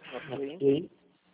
Ok.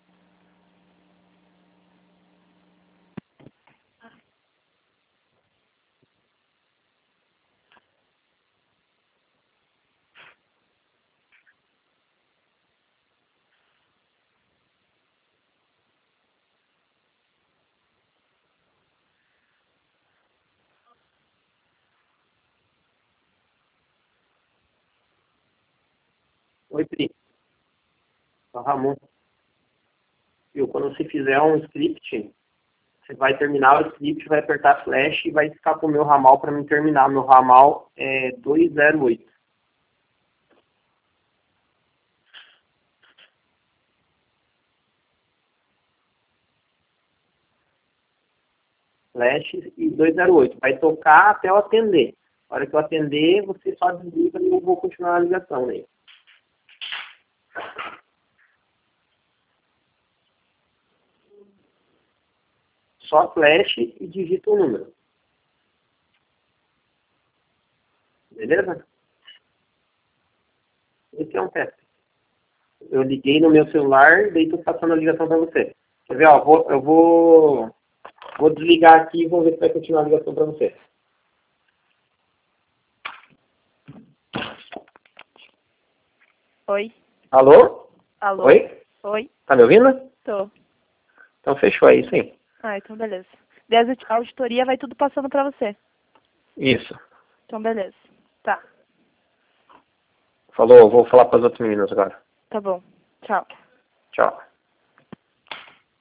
Oi, Pri. É o Ramon. Viu? Quando você fizer um script, você vai terminar o script, vai apertar flash e vai ficar com o meu ramal para me terminar. Meu ramal é 208. Flash e 208. Vai tocar até eu atender. Na hora que eu atender, você só desliga e eu vou continuar a ligação, né? Só flash e digita o número. Beleza? Esse é um teste. Eu liguei no meu celular e daí estou passando a ligação para você. Quer ver? Ó, eu vou desligar aqui e vou ver se vai continuar a ligação para você. Oi. Alô? Alô? Oi? Oi? Tá me ouvindo? Tô. Então fechou aí, sim. Ah, então beleza. Daí a auditoria vai tudo passando pra você. Isso. Então beleza. Tá. Falou, vou falar para as outras meninas agora. Tá bom. Tchau. Tchau.